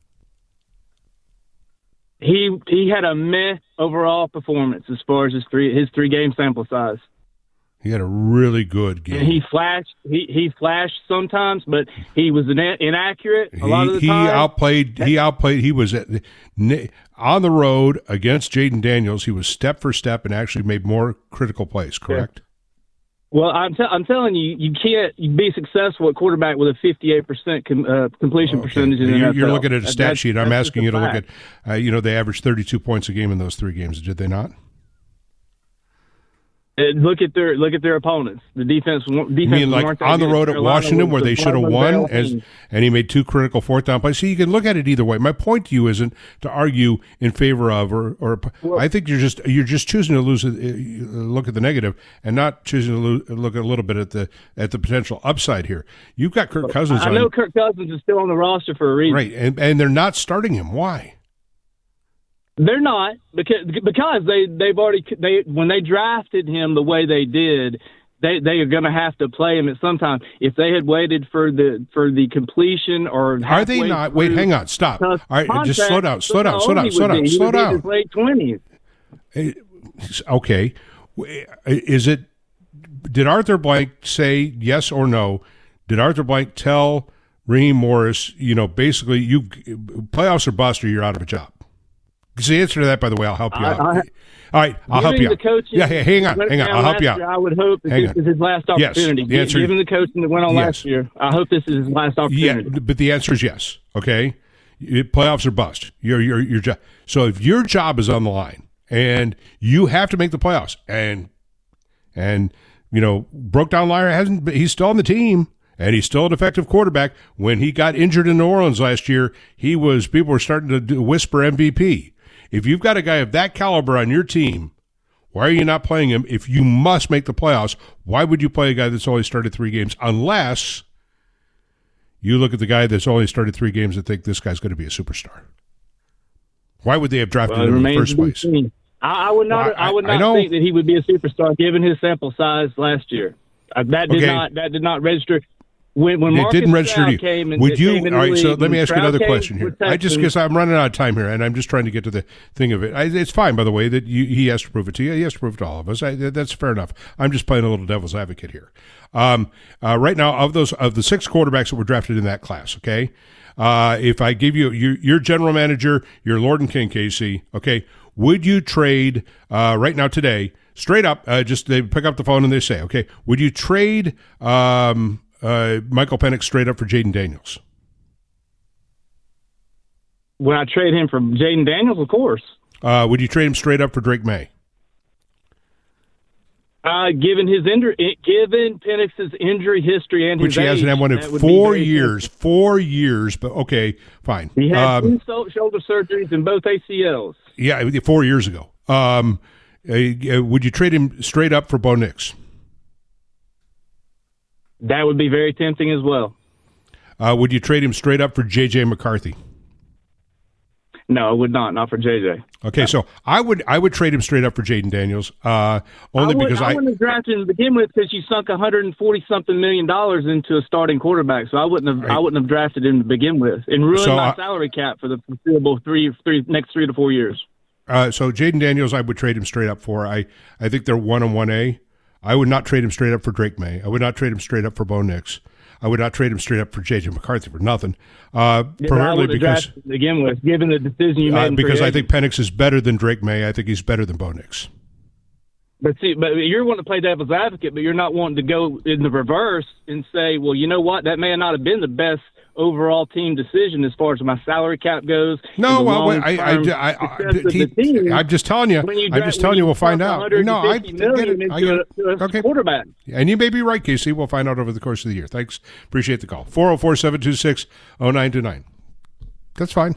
He he had a meh overall performance as far as his three his three game sample size. He had a really good game. And he flashed he, he flashed sometimes, but he was ina- inaccurate a he, lot of the he time. outplayed. He outplayed. He was at, on the road against Jaden Daniels. He was step for step and actually made more critical plays. Correct. Yeah. Well, I'm, t- I'm telling you, you can't be successful at quarterback with a fifty-eight percent com- uh, completion okay. percentage in the you're, N F L. You're looking at a stat that's, sheet. I'm that's asking you to fact. look at, uh, you know, they averaged thirty-two points a game in those three games. Did they not? Uh, look at their look at their opponents. The defense, defense You mean like weren't that on the good. road at Carolina Washington was where the they should have bottom won, of the as, team. and he made two critical fourth down plays? So you can look at it either way. My point to you isn't to argue in favor of, or, or Well- I think you're just you're just choosing to lose, uh, look at the negative, and not choosing to lose, look a little bit at the at the potential upside here. You've got Kirk Cousins I on, know Kirk Cousins is still on the roster for a reason. right, and and they're not starting him. Why? They're not because because they they've already they when they drafted him the way they did. They they are going to have to play him at some time. If they had waited for the for the completion or Are they not? Wait, hang on, stop. All right, just slow down, slow down, slow down, slow down, slow down. His late twenties. Okay, is it? Did Arthur Blank say yes or no? Did Arthur Blank tell Raheem Morris, you know, basically you playoffs or bust or you're out of a job? Because the answer to that, by the way, I'll help you I, out. I, All right, I'll help you the out. coaching, Yeah, hey, hang on, hang on. I'll help you out. Year, I would hope that Hang this on. is his last Yes, opportunity. the answer- Given the coaching that went on Yes. last year, I hope this is his last Yeah, opportunity. but the answer is yes. Okay, You- playoffs or bust. Your your your job. So if your job is on the line and you have to make the playoffs, and and you know broke down liar hasn't. He's still on the team. And he's still an effective quarterback. When he got injured in New Orleans last year, he was people were starting to do, whisper M V P. If you've got a guy of that caliber on your team, why are you not playing him? If you must make the playoffs, why would you play a guy that's only started three games? Unless you look at the guy that's only started three games and think this guy's going to be a superstar. Why would they have drafted Well, it him in the remains first to be place? seen. I, I would not. Well, I- I, would I not know. think that he would be a superstar given his sample size last year. Uh, that did Okay. not. That did not register. When, when It Marcus didn't register Stroud to you. Came and Would you? came in All the right. So league, let me when ask you Stroud another came question here. with I just Texans- because I'm running out of time here, and I'm just trying to get to the thing of it. I, it's fine, by the way, that you, he has to prove it to you. He has to prove it to all of us. I, that's fair enough. I'm just playing a little devil's advocate here. Um, uh, right now, of those of the six quarterbacks that were drafted in that class, okay. Uh, if I give you your, your general manager, your Lord and King, Casey, okay, would you trade uh, right now today, straight up? Uh, just they pick up the phone and they say, okay, would you trade um, uh, Michael Penix straight up for Jaden Daniels? When I trade him for Jaden Daniels, of course. Uh, would you trade him straight up for Drake May? Uh, given his injury, given Penix's injury history and his Which he hasn't age, had one in that would be four very years. Four years, but okay, fine. He had Um, two so- shoulder surgeries and both A C Ls. yeah, four years ago. Um, uh, uh, would you trade him straight up for Bo Nix? That would be very tempting as well. Uh, would you trade him straight up for J J McCarthy? No, I would not. Not for J J. Okay, so I would I would trade him straight up for Jaden Daniels, uh, only I would, because I I, wouldn't have drafted him to begin with because you sunk one hundred forty something million dollars into a starting quarterback. So I wouldn't have Right. I wouldn't have drafted him to begin with and ruined So, my uh, salary cap for the foreseeable three three next three to four years. uh, so Jaden Daniels I would trade him straight up for. I I think they're one on one A. I would not trade him straight up for Drake May. I would not trade him straight up for Bo Nix. I would not trade him straight up for J J McCarthy for nothing. Uh, Yeah, but I primarily would have because drafted to begin with, given the decision you made. uh, in because free I think Penix is better than Drake May. I think he's better than Bo Nix. But see, but you're wanting to play devil's advocate, but you're not wanting to go in the reverse and say, well, you know what, that may not have been the best overall team decision as far as my salary cap goes. No, and the well, I, I, long-term I, I, success of he- the team. I'm just telling you. When you I'm dra- just when telling you. you We'll find pump out. No, I $one hundred fifty get it. million I into get a- to a it. Okay. quarterback. And you may be right, Casey. We'll find out over the course of the year. Thanks. Appreciate the call. four oh four, seven two six, oh nine two nine. That's fine.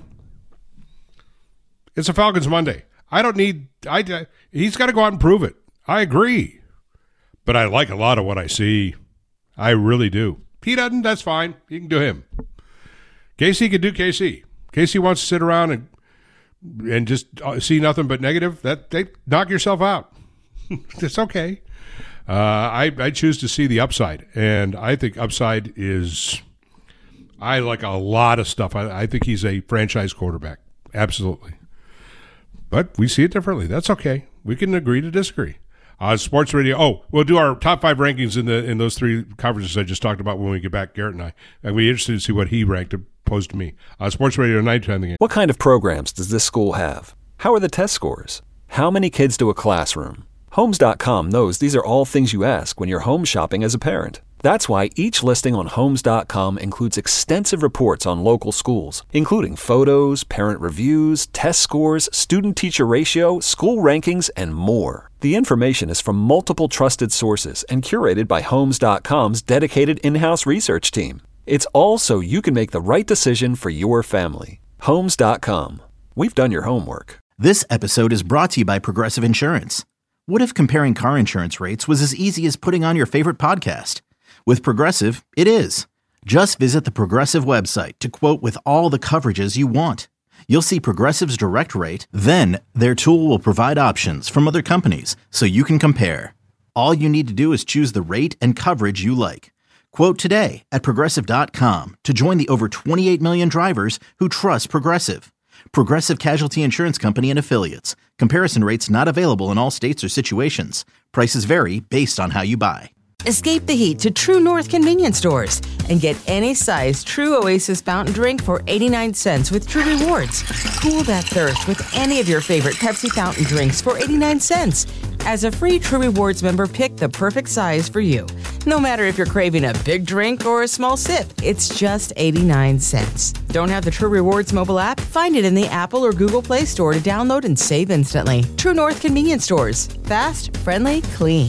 It's a Falcons Monday. I don't need. I. He's got to go out and prove it. I agree, but I like a lot of what I see. I really do. He doesn't. That's fine. You can do him. Casey can do Casey. Casey wants to sit around and and just uh, see nothing but negative. That they knock yourself out. It's okay. Uh, I I choose to see the upside, and I think upside is. I like a lot of stuff. I, I think he's a franchise quarterback. Absolutely. But we see it differently. That's okay. We can agree to disagree. Uh, sports radio. Oh, we'll do our top five rankings in the in those three conferences I just talked about when we get back, Garrett and I. And we're interested to see what he ranked opposed to me. Uh, sports radio nine ten the game. What kind of programs does this school have? How are the test scores? How many kids do a classroom? Homes dot com knows these are all things you ask when you're home shopping as a parent. That's why each listing on Homes dot com includes extensive reports on local schools, including photos, parent reviews, test scores, student-teacher ratio, school rankings, and more. The information is from multiple trusted sources and curated by Homes dot com's dedicated in-house research team. It's all so you can make the right decision for your family. Homes dot com. We've done your homework. This episode is brought to you by Progressive Insurance. What if comparing car insurance rates was as easy as putting on your favorite podcast? With Progressive, it is. Just visit the Progressive website to quote with all the coverages you want. You'll see Progressive's direct rate, then their tool will provide options from other companies so you can compare. All you need to do is choose the rate and coverage you like. Quote today at Progressive dot com to join the over twenty-eight million drivers who trust Progressive. Progressive Casualty Insurance Company and Affiliates. Comparison rates not available in all states or situations. Prices vary based on how you buy. Escape the heat to True North convenience stores and get any size True Oasis fountain drink for eighty-nine cents with True Rewards. Cool that thirst with any of your favorite Pepsi fountain drinks for eighty-nine cents. As a free True Rewards member, pick the perfect size for you. No matter if you're craving a big drink or a small sip, it's just eighty-nine cents. Don't have the True Rewards mobile app? Find it in the Apple or Google Play Store to download and save instantly. True North convenience stores. Fast, friendly, clean.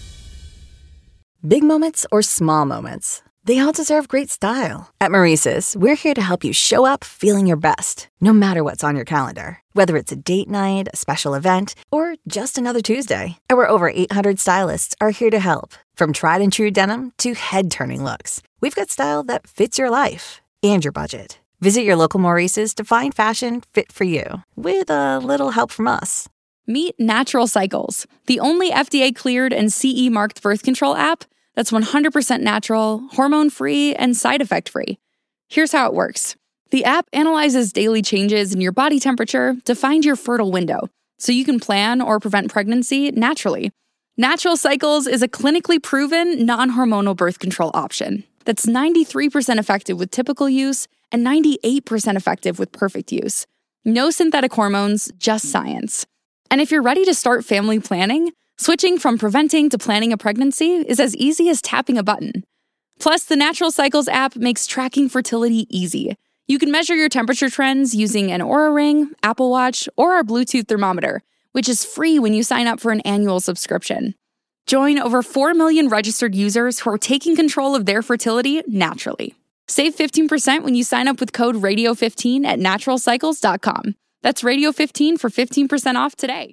Big moments or small moments, they all deserve great style. At Maurice's, we're here to help you show up feeling your best, no matter what's on your calendar. Whether it's a date night, a special event, or just another Tuesday, our over eight hundred stylists are here to help. From tried and true denim to head-turning looks, we've got style that fits your life and your budget. Visit your local Maurice's to find fashion fit for you, with a little help from us. Meet Natural Cycles, the only F D A-cleared and C E-marked birth control app that's one hundred percent natural, hormone-free, and side effect-free. Here's how it works. The app analyzes daily changes in your body temperature to find your fertile window, so you can plan or prevent pregnancy naturally. Natural Cycles is a clinically proven, non-hormonal birth control option that's ninety-three percent effective with typical use and ninety-eight percent effective with perfect use. No synthetic hormones, just science. And if you're ready to start family planning, switching from preventing to planning a pregnancy is as easy as tapping a button. Plus, the Natural Cycles app makes tracking fertility easy. You can measure your temperature trends using an Oura Ring, Apple Watch, or our Bluetooth thermometer, which is free when you sign up for an annual subscription. Join over four million registered users who are taking control of their fertility naturally. Save fifteen percent when you sign up with code radio fifteen at natural cycles dot com. That's radio fifteen for fifteen percent off today.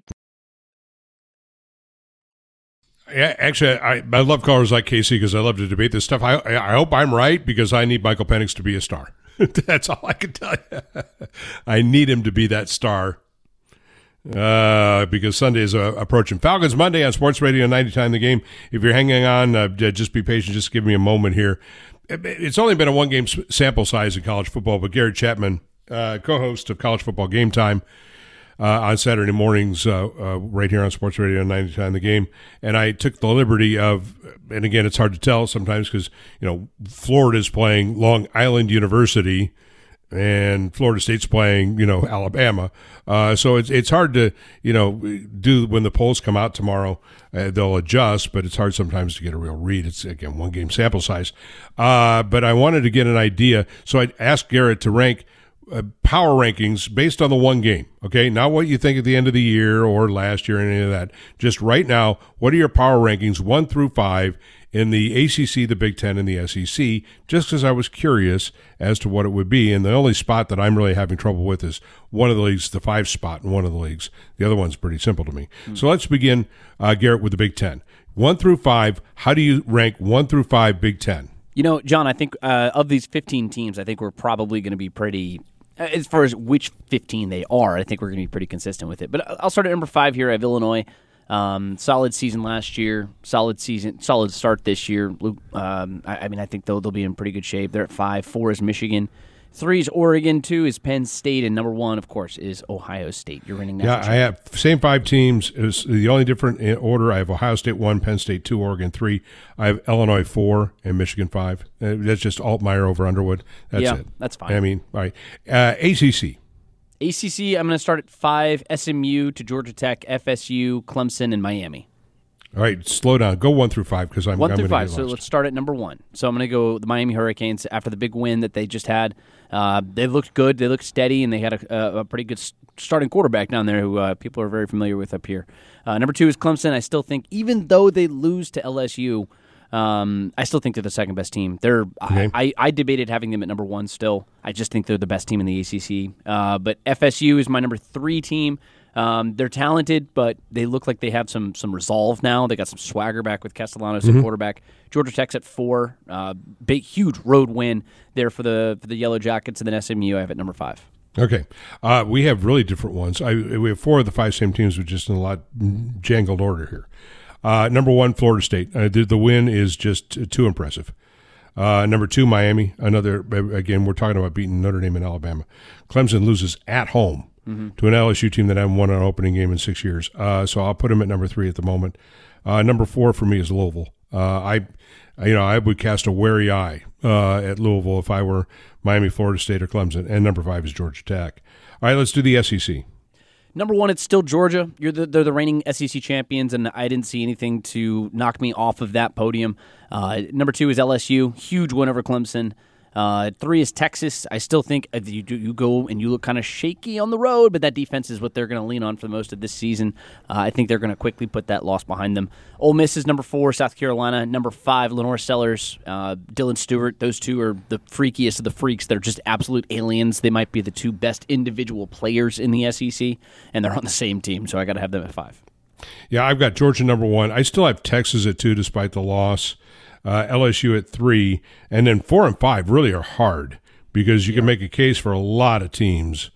Yeah, actually, I, I love callers like Casey because I love to debate this stuff. I I hope I'm right because I need Michael Penix to be a star. That's all I can tell you. I need him to be that star uh, because Sunday is uh, approaching. Falcons Monday on Sports Radio ninety-nine The Game. If you're hanging on, uh, just be patient. Just give me a moment here. It's only been a one-game sample size in college football, but Garrett Chapman, Uh, co-host of College Football Game Time uh, on Saturday mornings uh, uh, right here on Sports Radio ninety-nine The Game. And I took the liberty of, and again, it's hard to tell sometimes because, you know, Florida's playing Long Island University and Florida State's playing, you know, Alabama. Uh, so it's it's hard to, you know, do when the polls come out tomorrow. Uh, they'll adjust, but it's hard sometimes to get a real read. It's, again, one game sample size. Uh, but I wanted to get an idea. So I asked Garrett to rank Uh, power rankings based on the one game, okay? Not what you think at the end of the year or last year or any of that. Just right now, what are your power rankings one through five in the A C C, the Big Ten, and the S E C? Just because I was curious as to what it would be. And the only spot that I'm really having trouble with is one of the leagues, the five spot in one of the leagues. The other one's pretty simple to me. Mm-hmm. So let's begin, uh, Garrett, with the Big Ten. One through five, how do you rank one through five Big Ten? You know, John, I think uh, of these fifteen teams, I think we're probably going to be pretty... As far as which fifteen they are, I think we're going to be pretty consistent with it. But I'll start at number five here. I have Illinois. Um, solid season last year. Solid season. Solid start this year. Um, I, I mean, I think they'll, they'll be in pretty good shape. They're at five. Four is Michigan. Three is Oregon. Two is Penn State. And number one, of course, is Ohio State. You're running that. Yeah, I have same five teams. Is the only different in order. I have Ohio State one, Penn State two, Oregon three. I have Illinois four and Michigan five. Uh, that's just Altmaier over Underwood. That's yeah, it. That's fine. I mean, all right. Uh, A C C. A C C, I'm going to start at five. S M U to Georgia Tech, F S U, Clemson, and Miami. All right, slow down. Go one through five because I'm one I'm through gonna five. get So lost. let's start at number one. So I'm going to go the Miami Hurricanes after the big win that they just had. Uh, they looked good. They looked steady, and they had a, a, a pretty good starting quarterback down there who uh, people are very familiar with up here. Uh, number two is Clemson. I still think, even though they lose to L S U, um, I still think they're the second best team. They're Okay. I, I, I debated having them at number one still. I just think they're the best team in the A C C. Uh, but F S U is my number three team. Um, they're talented, but they look like they have some some resolve now. They got some swagger back with Castellanos Mm-hmm. at quarterback. Georgia Tech's at four. Uh, big, huge road win there for the for the Yellow Jackets, and then S M U I have at number five. Okay. Uh, we have really different ones. I, we have four of the five same teams, but just in a lot jangled order here. Uh, number one, Florida State. Uh, the, the win is just too impressive. Uh, number two, Miami. Another, again, we're talking about beating Notre Dame and Alabama. Clemson loses at home mm-hmm. to an L S U team that hasn't won an opening game in six years. Uh, so I'll put them at number three at the moment. Uh, number four for me is Louisville. Uh, I, you know, I would cast a wary eye uh, at Louisville if I were Miami, Florida State, or Clemson. And number five is Georgia Tech. All right, let's do the S E C. Number one, it's still Georgia. You're the, they're the reigning S E C champions, and I didn't see anything to knock me off of that podium. Uh, number two is L S U. Huge win over Clemson. Uh, three is Texas. I still think if you do, you go and you look kind of shaky on the road, but that defense is what they're going to lean on for most of this season. Uh, I think they're going to quickly put that loss behind them. Ole Miss is number four. South Carolina number five. Lenore Sellers, uh, Dylan Stewart. Those two are the freakiest of the freaks. They're just absolute aliens. They might be the two best individual players in the S E C, and they're on the same team. So I got to have them at five. Yeah, I've got Georgia number one. I still have Texas at two, despite the loss. Uh, L S U at three, and then four and five really are hard because you yeah. can make a case for a lot of teams.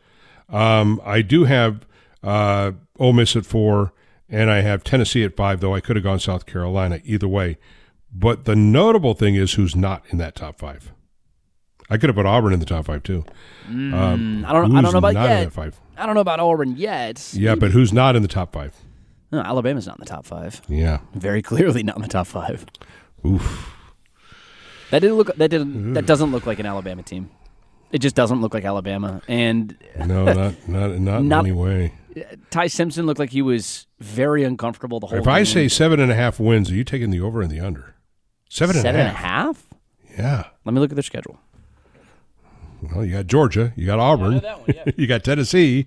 Um, I do have uh, Ole Miss at four, and I have Tennessee at five, though I could have gone South Carolina either way. But the notable thing is who's not in that top five. I could have put Auburn in the top five too. Mm, um, I don't. I don't know about not yet. In that five? I don't know about Auburn yet. Yeah, Maybe. But who's not in the top five? No, Alabama's not in the top five. Yeah, very clearly not in the top five. Oof. That didn't look. That didn't. That doesn't look like an Alabama team. It just doesn't look like Alabama. And no, not not not, not in any way. Ty Simpson looked like he was very uncomfortable the whole. If game. I say seven and a half wins, are you taking the over and the under? Seven and seven a half. Seven and a half. Yeah. Let me look at their schedule. Well, you got Georgia, you got Auburn, I that one, yeah. you got Tennessee.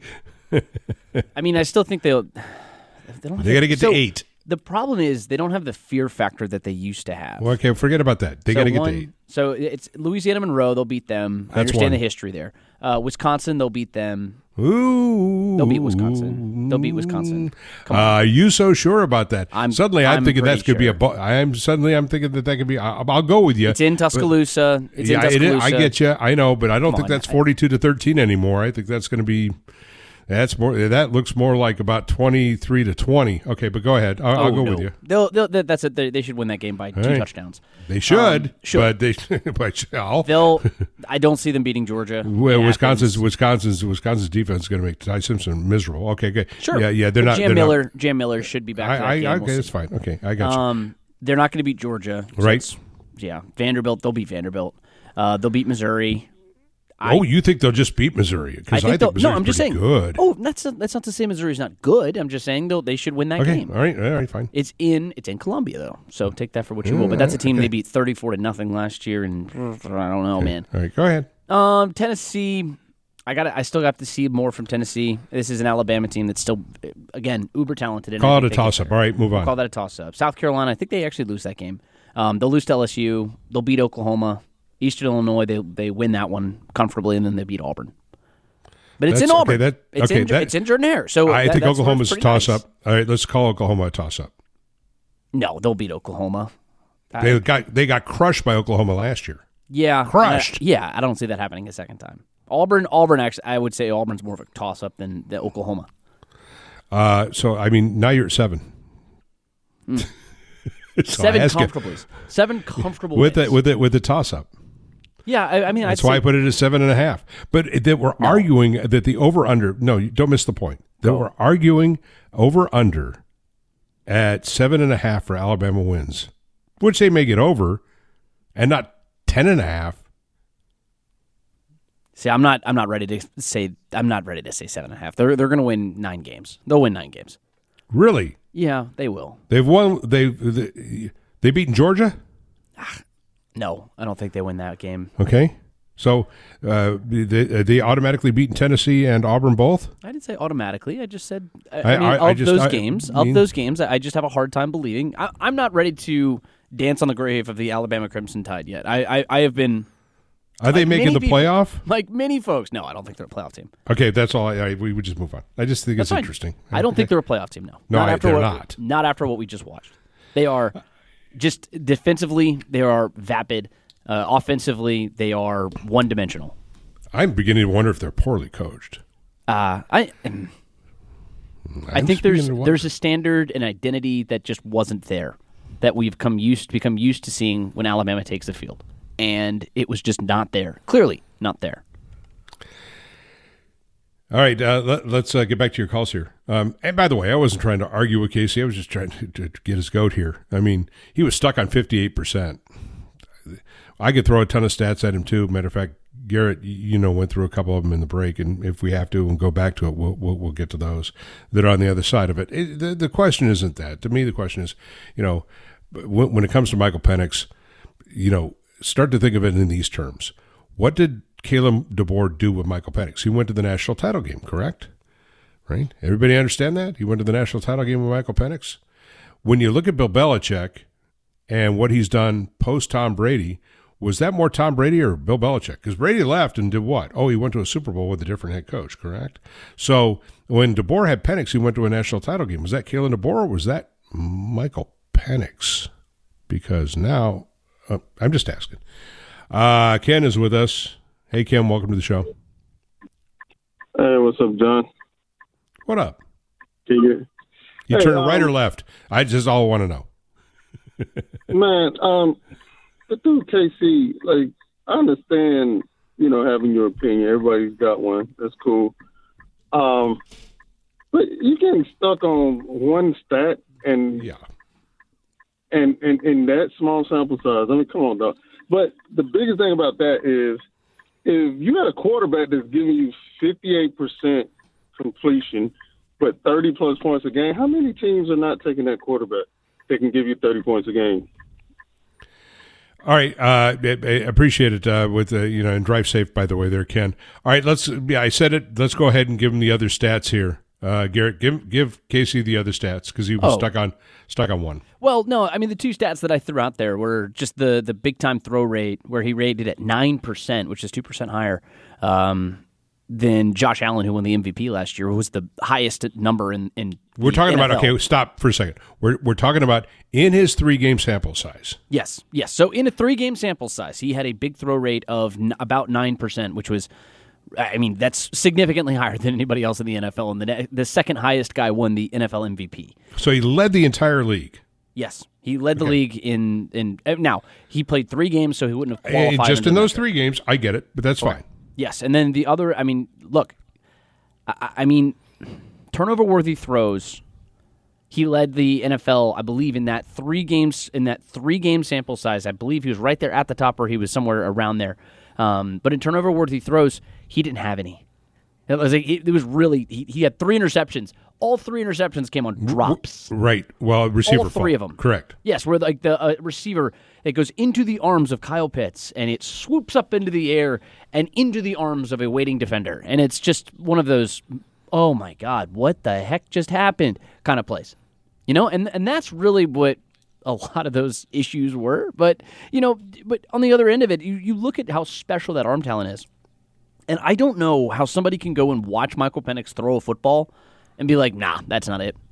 I mean, I still think they'll. They don't. They got to get so, to eight. The problem is they don't have the fear factor that they used to have. Well, okay, forget about that. They so got to get one, to eight. So it's Louisiana Monroe. They'll beat them. That's I understand one. the history there. Uh, Wisconsin. They'll beat them. Ooh, they'll beat Wisconsin. They'll beat Wisconsin. Come on. Uh, are you so sure about that? I'm, suddenly, I'm, I'm thinking that could sure. be a. Bo- I'm suddenly I'm thinking that that could be. I'll, I'll go with you. It's in Tuscaloosa. But, it's yeah, in Tuscaloosa. It is, I get you. I know, but I don't Come think on. that's forty-two to thirteen anymore. I think that's going to be. That's more. That looks more like about twenty-three to twenty. Okay, but go ahead. I'll, oh, I'll go no. with you. They'll, they'll, that's it. They, they should win that game by All two right. touchdowns. They should, Um, should. but they but shall. They'll. I don't see them beating Georgia. Well, in Wisconsin's Athens. Wisconsin's Wisconsin's defense is going to make Ty Simpson miserable. Okay, good. Sure. Yeah, yeah. They're But not. Jam they're Miller. Not, Jam Miller should be back. I, for that I, game. okay, We'll see. that's fine. Okay, I got you. Um, they're not going to beat Georgia, so Right. it's- Yeah, Vanderbilt. They'll beat Vanderbilt. Uh, they'll beat Missouri. I, oh, you think they'll just beat Missouri? Because I think, they'll- Missouri's no, I'm just pretty saying. good. Oh, that's that's not to say Missouri's not good. I'm just saying though they should win that okay, game. all right, all right, fine. It's in it's in Columbia though, so take that for what you Yeah, will. But that's a team okay. they beat thirty-four to nothing last year, and I don't know, Okay. man. All right, go ahead. Um, Tennessee. I got. I still got to see more from Tennessee. This is an Alabama team that's still, again, uber talented. And I Call it think a they get toss-up. there. All right, move We'll on. call that a toss-up. South Carolina. I think they actually lose that game. Um, they'll lose to L S U. They'll beat Oklahoma. Eastern Illinois. They they win that one comfortably, and then they beat Auburn. But it's That's- in Auburn. okay, that- it's okay, in that- it's in Jordan-Hare. So I that- think that's why Oklahoma's it's pretty toss nice. up. All right, let's call Oklahoma a toss up. No, they'll beat Oklahoma. They I- got they got crushed by Oklahoma last year. yeah, crushed. I- yeah, I don't see that happening a second time. Auburn, Auburn. Actually, I would say Auburn's more of a toss-up than the Oklahoma. Uh, so I mean, now you're at seven. So I Seven ask you, comfortably. Seven comfortable with wins. it with it with the toss up. Yeah, I, I mean, That's I'd why say, I put it at seven and a half. But that we're arguing that the over under. No, you don't miss the point. That Go. we're arguing over under at seven and a half for Alabama wins, which they may get over, and not ten and a half. See, I'm not. I'm not ready to say. I'm not ready to say seven and a half. They're they're going to win nine games. They'll win nine games. Really? Yeah, they will. They've won. They've they, they beaten Georgia. No, I don't think they win that game. Okay, so uh, they they automatically beaten Tennessee and Auburn both. I didn't say automatically. I just said. I, I, I mean, I, of I just, those I, games, I mean, of those games, I just have a hard time believing. I, I'm not ready to dance on the grave of the Alabama Crimson Tide yet. I I, I have been. Are they like making the people, playoff? Like many folks. No, I don't think they're a playoff team. Okay, that's all. I, I we would just move on. I just think That's it's fine. interesting. I don't think they're a playoff team. No, No, not I- after they're what, not. Not after what we just watched. They are just defensively. They are vapid. Uh, offensively, they are one dimensional. I'm beginning to wonder if they're poorly coached. Uh, I. um, I I'm think just there's beginning to wonder. there's a standard and identity that just wasn't there, that we've come used become used to seeing when Alabama takes the field, and it was just not there. Clearly, not there. All right, uh, let, let's uh, get back to your calls here. Um, and by the way, I wasn't trying to argue with Casey. I was just trying to, to get his goat here. I mean, he was stuck on fifty-eight percent. I could throw a ton of stats at him too. Matter of fact, Garrett, you know, went through a couple of them in the break, and if we have to and go back to it, we'll we'll, we'll get to those that are on the other side of it. it the, the question isn't that. To me, the question is, you know, when, when it comes to Michael Penix, you know, start to think of it in these terms. What did Kalen DeBoer do with Michael Penix? He went to the national title game, correct? Right? Everybody understand that? He went to the national title game with Michael Penix. When you look at Bill Belichick and what he's done post-Tom Brady, was that more Tom Brady or Bill Belichick? Because Brady left and did what? Oh, he went to a Super Bowl with a different head coach, correct? So when DeBoer had Penix, he went to a national title game. Was that Kalen DeBoer or was that Michael Penix? Because now, uh, I'm just asking. Uh, Ken is with us. Hey, Ken, welcome to the show. Hey, what's up, John? What up? Can you, You hey, turn um, right or left? I just all want to know. man, um, the dude K C, like, I understand, you know, having your opinion. Everybody's got one. That's cool. Um, but you getting stuck on one stat and yeah, and and in that small sample size. I mean, come on, dog. But the biggest thing about that is, if you got a quarterback that's giving you fifty-eight percent completion, but thirty plus points a game, how many teams are not taking that quarterback that can give you thirty points a game? All right, uh, I, I appreciate it. Uh, with uh, you know, and drive safe, by the way, there, Ken. All right, let's. Yeah, I said it. Let's go ahead and give him the other stats here. Uh, Garrett, give give Casey the other stats because he was Oh. stuck on stuck on one. Well, no, I mean the two stats that I threw out there were just the the big time throw rate, where he rated at nine percent, which is two percent higher um, than Josh Allen, who won the M V P last year, who was the highest number in. in We're the talking N F L. about okay. Stop for a second. We're we're talking about in his three game sample size. Yes, yes. So in a three game sample size, he had a big throw rate of n- about nine percent, which was. I mean, that's significantly higher than anybody else in the N F L, and the the second highest guy won the N F L M V P. So he led the entire league. Yes, he led the Okay. league in in. uh, Now he played three games, so he wouldn't have And qualified. just under in the those metric. three games, I get it, but that's fine. Yes, and then the other. I mean, look, I, I mean, turnover worthy throws. He led the N F L, I believe, in that three games in that three game sample size. I believe he was right there at the top, or he was somewhere around there. Um, but in turnover worthy throws, he didn't have any. It was like, it was really he, he had three interceptions. All three interceptions came on drops. Right. Well, receiver All three fault. of them. Correct. Yes, where like the uh, receiver, it goes into the arms of Kyle Pitts, and it swoops up into the air and into the arms of a waiting defender. And it's just one of those, oh my God, what the heck just happened kind of plays. You know, and and that's really what a lot of those issues were. But, you know, but on the other end of it, you, you look at how special that arm talent is. And I don't know how somebody can go and watch Michael Penix throw a football and be like, nah, that's not it.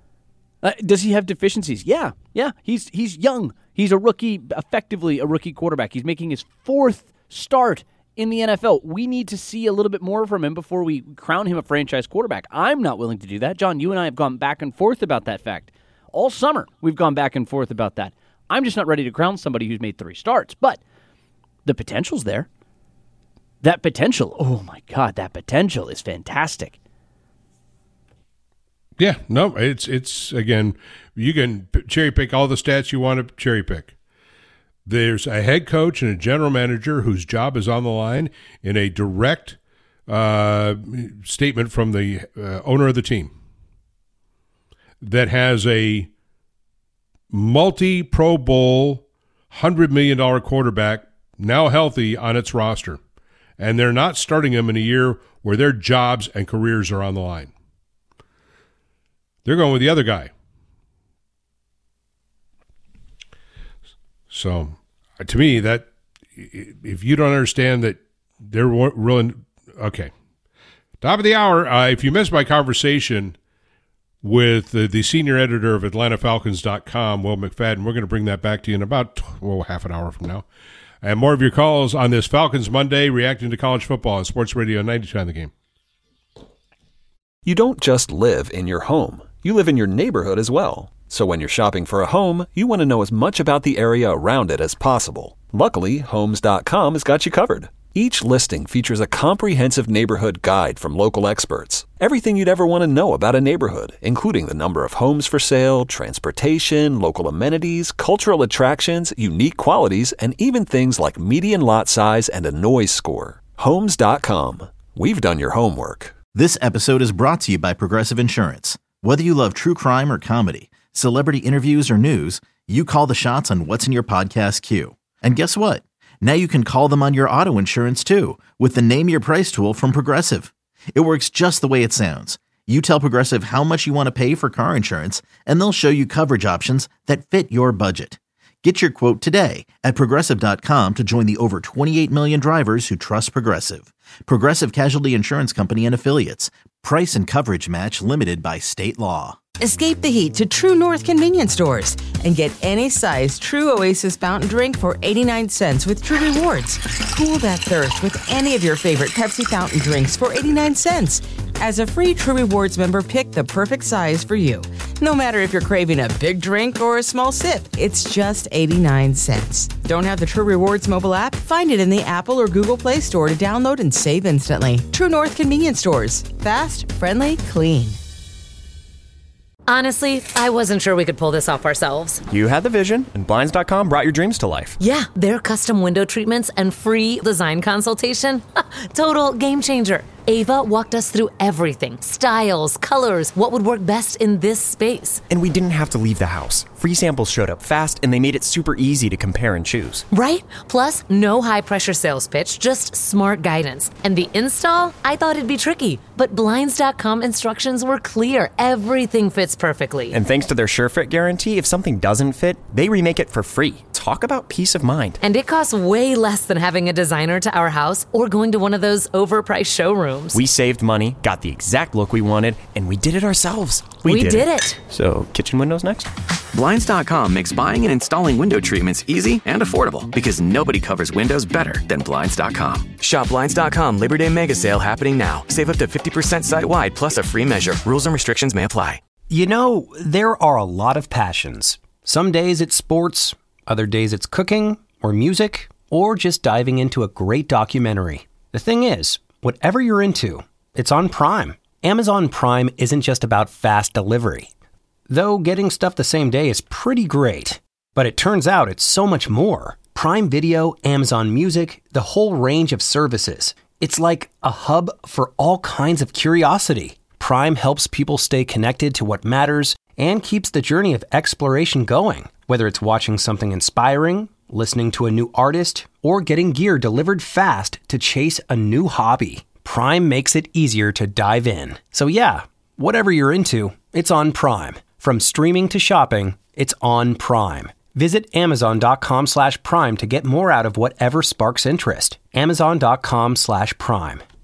Uh, does he have deficiencies? Yeah, yeah. He's he's young. He's a rookie, effectively a rookie quarterback. He's making his fourth start in the N F L. We need to see a little bit more from him before we crown him a franchise quarterback. I'm not willing to do that. John, you and I have gone back and forth about that fact. All summer, we've gone back and forth about that. I'm just not ready to crown somebody who's made three starts, but the potential's there. That potential, oh my God, that potential is fantastic. Yeah, no, it's it's again, you can p- cherry pick all the stats you want to cherry pick. There's a head coach and a general manager whose job is on the line in a direct uh, statement from the uh, owner of the team. that has a multi-Pro Bowl, one hundred million dollars quarterback now healthy on its roster. And they're not starting him in a year where their jobs and careers are on the line. They're going with the other guy. So, to me, that if you don't understand that they're really okay. Top of the hour. Uh, if you missed my conversation with the, the senior editor of Atlanta Falcons dot com, Will McFadden, we're going to bring that back to you in about well, half an hour from now. And more of your calls on this Falcons Monday, reacting to college football on Sports Radio ninety-two on the Game. You don't just live in your home. You live in your neighborhood as well. So when you're shopping for a home, you want to know as much about the area around it as possible. Luckily, Homes dot com has got you covered. Each listing features a comprehensive neighborhood guide from local experts. Everything you'd ever want to know about a neighborhood, including the number of homes for sale, transportation, local amenities, cultural attractions, unique qualities, and even things like median lot size and a noise score. Homes dot com. We've done your homework. This episode is brought to you by Progressive Insurance. Whether you love true crime or comedy, celebrity interviews or news, you call the shots on what's in your podcast queue. And guess what? Now you can call them on your auto insurance too with the Name Your Price tool from Progressive. It works just the way it sounds. You tell Progressive how much you want to pay for car insurance, and they'll show you coverage options that fit your budget. Get your quote today at Progressive dot com to join the over twenty-eight million drivers who trust Progressive. Progressive Casualty Insurance Company and Affiliates. Price and coverage match limited by state law. Escape the heat to True North convenience stores and get any size True Oasis fountain drink for eighty-nine cents with True Rewards. Cool that thirst with any of your favorite Pepsi fountain drinks for eighty-nine cents. As a free True Rewards member, pick the perfect size for you. No matter if you're craving a big drink or a small sip, it's just eighty-nine cents. Don't have the True Rewards mobile app? Find it in the Apple or Google Play Store to download and save instantly. True North convenience stores. Fast, friendly, clean. Honestly, I wasn't sure we could pull this off ourselves. You had the vision, and Blinds dot com brought your dreams to life. Yeah, their custom window treatments and free design consultation. Total game changer. Ava walked us through everything. Styles, colors, what would work best in this space. And we didn't have to leave the house. Free samples showed up fast, and they made it super easy to compare and choose. Right? Plus, no high-pressure sales pitch, just smart guidance. And the install? I thought it'd be tricky. But Blinds dot com instructions were clear. Everything fits perfectly. And thanks to their SureFit guarantee, if something doesn't fit, they remake it for free. Talk about peace of mind. And it costs way less than having a designer to our house or going to one of those overpriced showrooms. We saved money, got the exact look we wanted, and we did it ourselves. We, we did, did it. it. So, kitchen windows next? Blinds dot com makes buying and installing window treatments easy and affordable because nobody covers windows better than Blinds dot com. Shop Blinds dot com Labor Day Mega Sale happening now. Save up to fifty percent site-wide plus a free measure. Rules and restrictions may apply. You know, there are a lot of passions. Some days it's sports, other days it's cooking or music, or just diving into a great documentary. The thing is, whatever you're into, it's on Prime. Amazon Prime isn't just about fast delivery. Though getting stuff the same day is pretty great. But it turns out it's so much more. Prime Video, Amazon Music, the whole range of services. It's like a hub for all kinds of curiosity. Prime helps people stay connected to what matters and keeps the journey of exploration going. Whether it's watching something inspiring, listening to a new artist, or getting gear delivered fast to chase a new hobby, Prime makes it easier to dive in. So yeah, whatever you're into, it's on Prime. From streaming to shopping, it's on Prime. Visit Amazon dot com slash Prime to get more out of whatever sparks interest. Amazon dot com slash Prime.